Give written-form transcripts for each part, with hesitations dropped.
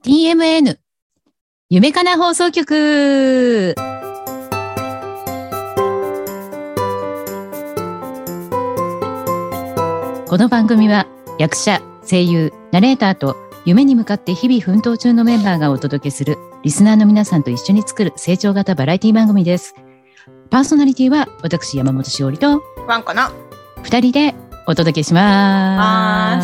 TMN 夢かな放送局。この番組は役者、声優、ナレーターと夢に向かって日々奮闘中のメンバーがお届けするリスナーの皆さんと一緒に作る成長型バラエティ番組です。パーソナリティは私山本しおりとワンコの 2人でお届けします。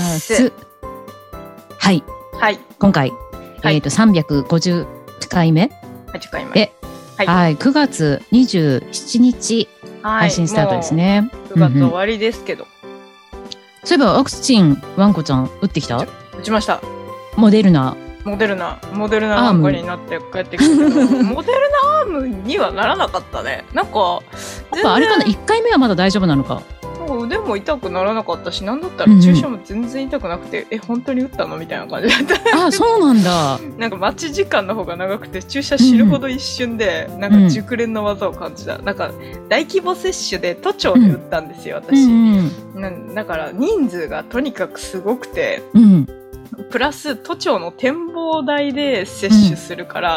はい、 はい、 今回、350回目で、はい、9月27日配信スタートですね。 9月終わりですけど、 そういえばワクチンワンコちゃん打ってきた？ 打ちました。 モデルナアームになって帰ってきたけどモデルナアームにはならなかったね。なんかあれかな、1回目はまだ大丈夫なのか。 腕も痛くならなかったし、なんだったら注射も全然痛くなくて、本当に打ったのみたいな感じだった。 あ、そうなんだ。 なんか待ち時間の方が長くて注射知るほど一瞬で、なんか熟練の技を感じた。なんか大規模接種で都庁で打ったんですよ、私。だから人数がとにかくすごくて、プラス都庁の展望台で接種するから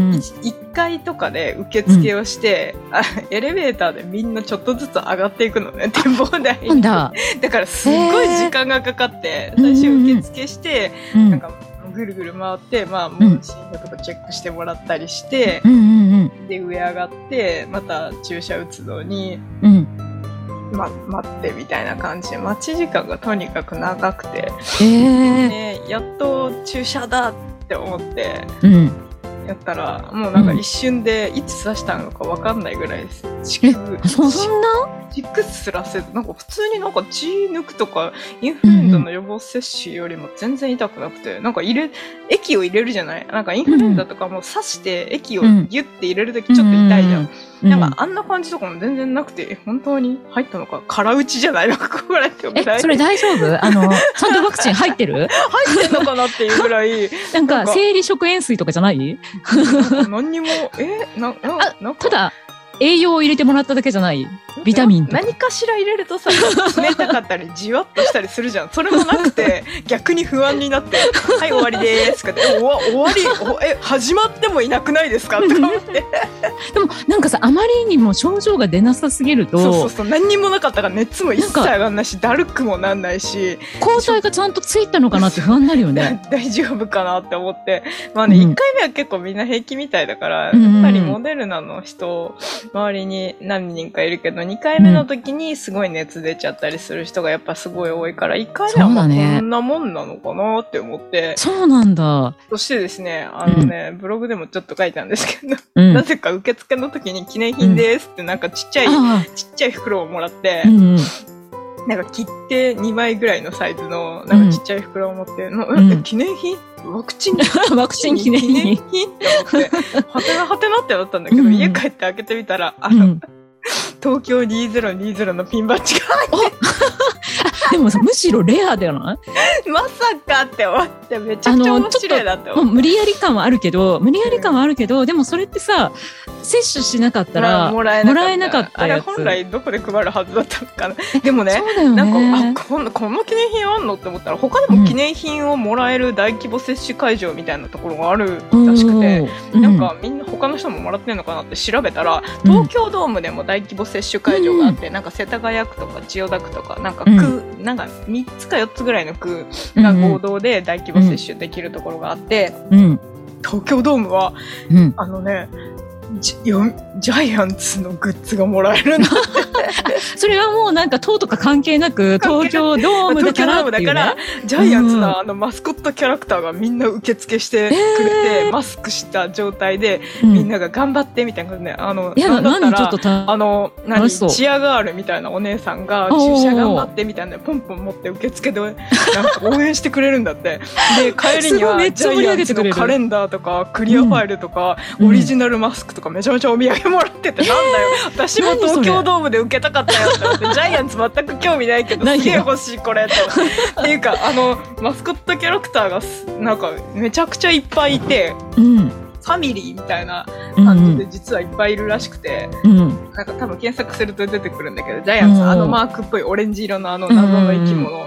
、1階とかで受付をして、エレベーターでみんなちょっとずつ上がっていくのね、展望台に。だからすっごい時間がかかって、最初受付して、なんかぐるぐる回って、もう診療とかチェックしてもらったりして、で上上がってまた注射打つのに、待ってみたいな感じで、待ち時間がとにかく長くて、やっと注射だって思って、やったらもうなんか一瞬でいつ刺したのか分かんないぐらいです。 そんなチクすらせず、なんか普通になんか血抜くとかインフルエンザの予防接種よりも全然痛くなくて、なんか液を入れるじゃない、なんかインフルエンザとかも刺して液をギュッて入れるときちょっと痛いじゃん。なんかあんな感じとかも全然なくて、本当に入ったのか、空打ちじゃないのかこれってぐらい。 それ大丈夫？ちゃんとワクチン入ってる？ 入ってんのかなっていうぐらい。 なんか生理食塩水とかじゃない？ 何にもただ栄養を入れてもらっただけじゃない？ビタミンとか何かしら入れるとさ、冷たかったりじわっとしたりするじゃん。それもなくて逆に不安になってはい終わりですかって、終わり始まってもいなくないですかって思ってでもなんかさ、あまりにも症状が出なさすぎると、 そう何にもなかったから、熱も一切上がんないし、だるくもなんないし、 抗体がちゃんとついたのかなって不安になるよね大丈夫かなって思って、1回目は結構みんな平気みたいだから、やっぱりモデルナの人周りに何人かいるけど、2回目の時にすごい熱出ちゃったりする人がやっぱすごい多いから、1回目はこんなもんなのかなって思って。 そうなんだ。 そしてですね、ブログでもちょっと書いたんですけど、なぜか受付の時に記念品ですってなんかちっちゃい袋をもらって、なんか切って2枚ぐらいのサイズのなんかちっちゃい袋を持って、記念品？ワクチン記念品って思って、はてなってなったんだけど、家帰って開けてみたら、東京2020のピンバッジが入ってでもさ、むしろレアだよな。 まさかって思って、めちゃくちゃ面白いなって思って。 無理やり感はあるけど、でもそれってさ、接種しなかったらもらえなかったやつ。 あれ本来どこで配るはずだったのかな。でもね、なんかこんな記念品あんのって思ったら、他でも記念品をもらえる大規模接種会場みたいなところがあるらしくて、なんかみんな他の人ももらってんのかなって調べたら、東京ドームでも大規模接種会場があって、なんか世田谷区とか千代田区とかなんかなんか3つか4つぐらいの区が合同で大規模接種できるところがあって、東京ドームは、ジャイアンツのグッズがもらえるんだってそれはもうなんか党とか関係なく東京ドームだからっていうね、 ジャイアンツのマスコットキャラクターがみんな受付してくれて、マスクした状態で、みんなが頑張ってみたいな感じで、なんだったらチアガールみたいなお姉さんが注射頑張ってみたいなポンポン持って受付でなんか応援してくれるんだってで帰りにはジャイアンツのカレンダーとかクリアファイルとか、オリジナルマスクとかめちゃめちゃお土産もらってて、なんだよ私も東京ドームで受けたかったよって思ってジャイアンツ全く興味ないけどすげえ欲しいこれっていうかマスコットキャラクターがなんかめちゃくちゃいっぱいいて、ファミリーみたいな感じで実はいっぱいいるらしくて、なんか多分検索すると出てくるんだけど、ジャイアンツマークっぽいオレンジ色の謎の生き物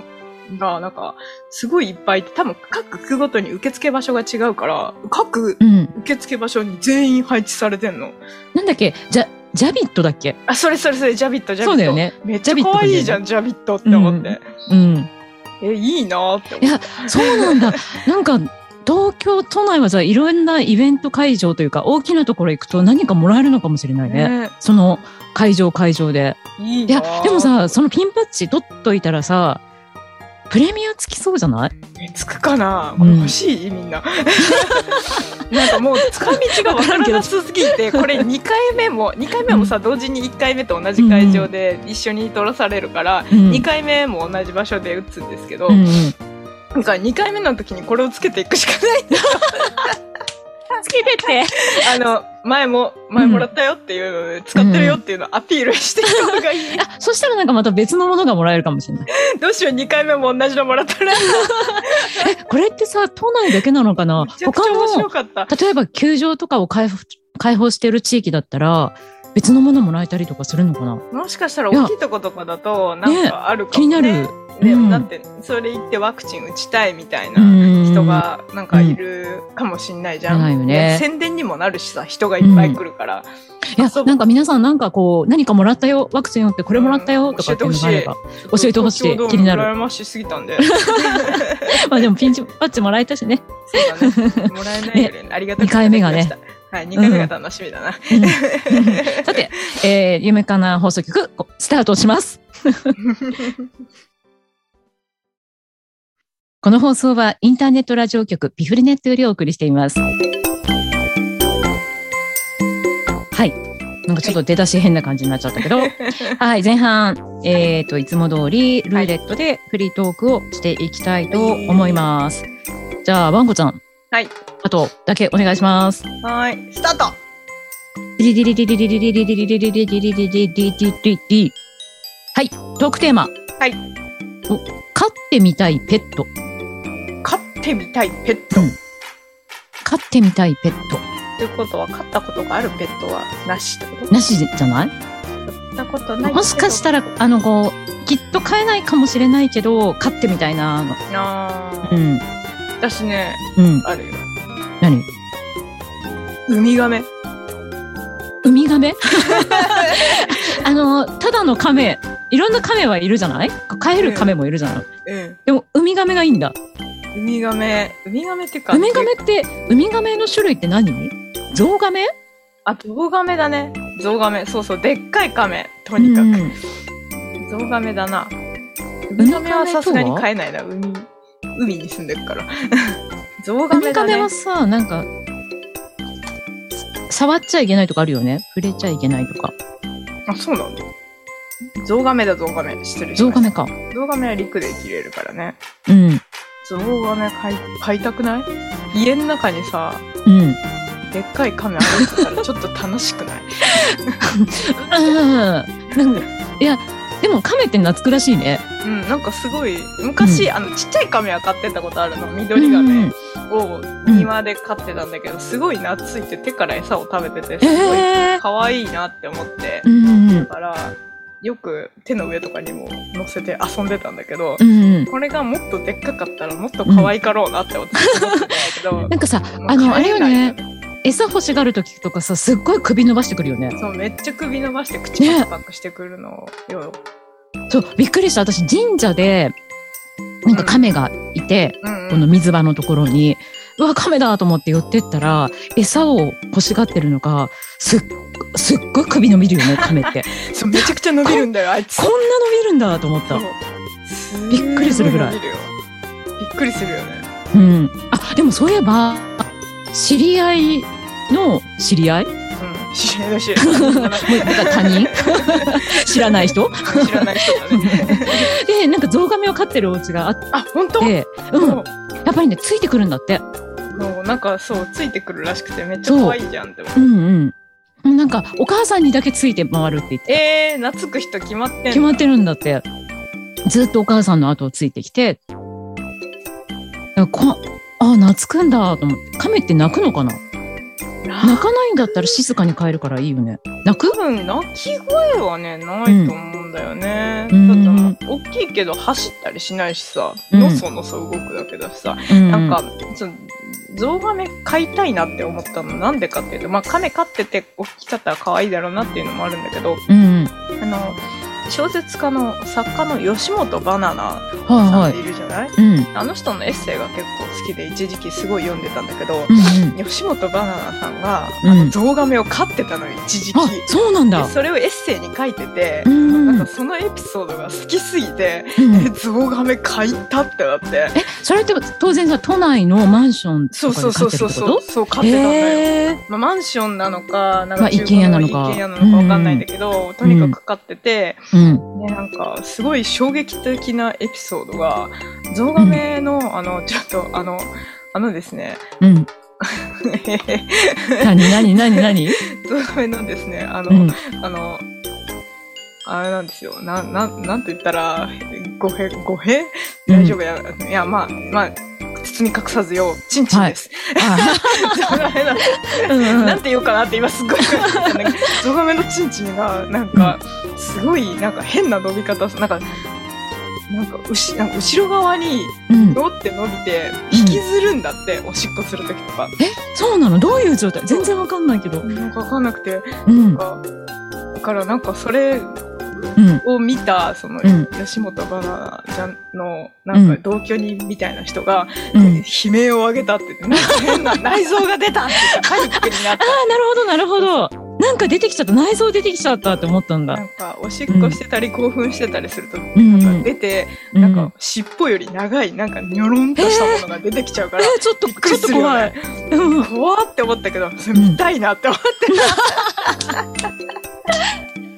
が、なんか、すごいいっぱいいて、多分各区ごとに受付場所が違うから、各受付場所に全員配置されてんの。 なんだっけ、ジャビットだっけ？ あ、それ、ジャビット。 そうだよね。 めっちゃ可愛いじゃん、ジャビットって思って。いいなーって思って。 いや、そうなんだ。なんか、東京都内はさ、いろんなイベント会場というか、大きなところ行くと何かもらえるのかもしれないね。その会場で。 いや、でもさ、そのピンパッチ取っといたらさ、プレミアつきそうじゃない？ つくかな？これ欲しい？みんな。なんかもう使い道がわからなさすぎて、これ2回目もさ、同時に1回目と同じ会場で一緒に撮らされるから、2回目も同じ場所で打つんですけど、なんか2回目の時にこれをつけていくしかないんだよ。 つけてって。 前もらったよっていうので、使ってるよっていうのをアピールしていくのがいい。 そしたらなんかまた別のものがもらえるかもしれない。 どうしよう、2回目も同じのもらったら。 これってさ、都内だけなのかな？ めちゃくちゃ面白かった。 例えば球場とかを開放してる地域だったら、別のものもらえたりとかするのかな？ もしかしたら大きいとことかだと、なんかあるかもね。 気になる。 でもだって、それ言ってワクチン打ちたいみたいな人がなんかいるかもしんないじゃん。 ないよね。 宣伝にもなるしさ、人がいっぱい来るから。 いや、なんか皆さんなんかこう、何かもらったよ、ワクチン打ってこれもらったよとかっていうのがあれば、教えてほしい。気になる。 羨ましすぎたんで。 まあでもピンチパッチもらえたしね。 そうだね。もらえないよね。ありがとうございました。2回目がね。はい、2回目が楽しみだな。 さて、夢かな放送局、スタートします。この放送はインターネットラジオ局ピフルネットよりお送りしています。はい。なんかちょっと出だし変な感じになっちゃったけど、はい、前半、いつも通りルーレットでフリートークをしていきたいと思います。じゃあ、ワンコちゃん。 はい。 あとだけお願いします。 はい。スタート。はい、 トークテーマ。 はい。 飼ってみたいペット。 飼ってみたいペット。 飼ってみたいペット。 ということは、飼ったことがあるペットはなしってこと？ なしじゃない？ 飼ったことない。 もしかしたら、こう、きっと飼えないかもしれないけど、飼ってみたいな。 私ね、あるよ。 何？ ウミガメ。 ウミガメ？ただのカメ、いろんなカメはいるじゃない？飼えるカメもいるじゃない？でも、ウミガメがいいんだ。 ウミガメっていうか。 ウミガメの種類って何？ゾウガメ？ ゾウガメだね。ゾウガメ。そうそう、でっかいカメ。とにかく。ゾウガメだな。ウミガメはさすがに飼えないな。海に住んでるから。ゾウガメだね。 ウミガメはさ、なんか、触っちゃいけないとかあるよね。触れちゃいけないとか。 あ、そうなんだ。ゾウガメだ、ゾウガメ。失礼しました。 ゾウガメか。 ゾウガメは陸で生きれるからね。ゾウガメ飼いたくない？家の中にさ、でっかいカメ歩いてたらちょっと楽しくない？ いや、でもカメって懐くらしいね。 なんかすごい、昔、ちっちゃいカメは飼ってたことあるの。緑ガメを庭で飼ってたんだけど、すごい懐いて手から餌を食べてて、すごい可愛いなって思って。だから、よく手の上とかにも乗せて遊んでたんだけど、これがもっとでっかかったらもっと可愛かろうなって思ってたんだけど。 なんかさ、あれよね。餌欲しがるときとかさ、すっごい首伸ばしてくるよね。 そう、めっちゃ首伸ばして口パクパクしてくるのよ。 そう、びっくりした。私、神社で、なんか亀がいて、この水場のところに、うわ、亀だと思って寄ってったら、餌を欲しがってるのが、すっごい首伸びるよね、亀って。 そう、めちゃくちゃ伸びるんだよ、あいつ。 こんな伸びるんだと思った。びっくりするぐらい。びっくりするよね。 でもそういえば、知り合いの知り合い？ 知り合いの知り合い。 なんか他人？知らない人？ 知らない人だね。 で、なんかゾウガメを飼ってるお家があって。 あ、本当？ やっぱりね、ついてくるんだって。 もうなんかそう、ついてくるらしくてめっちゃ可愛いじゃんって思う。なんか、お母さんにだけついて回るって言って。 懐く人決まってんの？ 決まってるんだって。ずっとお母さんの後をついてきて。 懐くんだと思って。亀って泣くのかな？ 泣かないんだったら静かに帰るからいいよね。泣く？ 多分泣き声はねないと思うんだよね。だって大きいけど走ったりしないしさ、のそのそ動くだけだしさ、なんかゾウガメ飼いたいなって思ったのなんでかっていうと、まあ亀飼ってて大きかったら可愛いだろうなっていうのもあるんだけど、小説家の作家の吉本バナナさんっているじゃない？あの人のエッセイが結構好きで一時期すごい読んでたんだけど、吉本バナナさんがゾウガメを飼ってたのよ一時期。 そうなんだ。 それをエッセイに書いてて、なんかそのエピソードが好きすぎて、ゾウガメ飼いたってなって。 それって当然さ、都内のマンションとかで飼ってるってこと？ そう飼ってたんだよ。まあマンションなのか、なんか一軒家なのかわかんないんだけど、とにかく飼ってて、なんかすごい衝撃的なエピソードが、ゾウガメのちょっとですね。 何ゾウガメのですね、あれなんですよ。なんて言ったら、語弊大丈夫や。いや、まあ、包み隠さずよ、チンチンです。ゾウガメなんて言おうかなって今すっごい考えてたんだけど、ゾウガメのチンチンが、なんか、すごい、なんか変な伸び方、なんか後ろ側に、ドって伸びて、引きずるんだって、おしっこするときとか。 そうなの？どういう状態？全然わかんないけど。 なんかわかんなくて、だからなんかそれを見た、その、吉本バナナちゃんの、なんか同居人みたいな人が、悲鳴を上げたって言って、なんか変な内臓が出たって言ってパニックになった。 なるほど。なんか出てきちゃった、内臓出てきちゃったって思ったんだ。 なんかおしっこしてたり興奮してたりすると、なんか出て、なんか尻尾より長い、なんかニョロンとしたものが出てきちゃうから、 ちょっと怖い。 怖って思ったけど、それ見たいなって思って。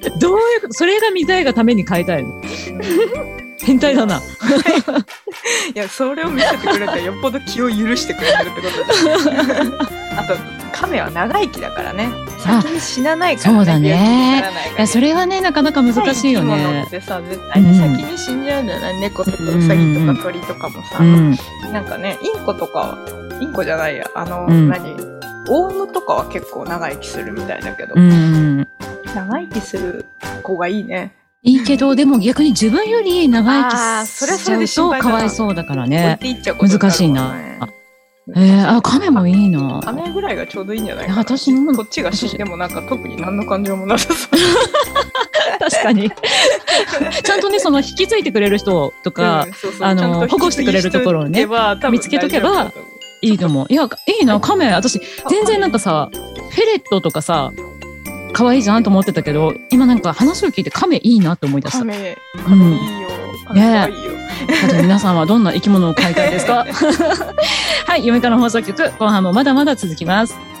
どういうこと？それが見たいがために買いたいの？変態だな。 いや、それを見せてくれたらよっぽど気を許してくれてるってことだ。あと、亀は長生きだからね。先に死なないからね。 そうだね。いや、それはね、なかなか難しいよね。 生き物ってさ、絶対に先に死んじゃうんだよね。猫とかウサギとか鳥とかもさ。なんかね、インコじゃないや。オウムとかは結構長生きするみたいだけど。長生きする子がいいね。 いいけど、でも逆に自分より長生きしちゃうとかわいそうだからね。難しいな。亀もいいな。 亀ぐらいがちょうどいいんじゃないかな。 私もこっちが死んでもなんか特に何の感情もなさそう。 確かに。ちゃんとね、その引き継いでくれる人とか、保護してくれるところをね、見つけとけばいいと思う。いや、いいな、亀。私、全然なんかさ、フェレットとかさ、可愛いじゃんと思ってたけど、今なんか話を聞いて亀いいなって思い出した。 亀いいよ。可愛いよ。 皆さんはどんな生き物を飼いたいですか？はい、夢から放送局、後半もまだまだ続きます。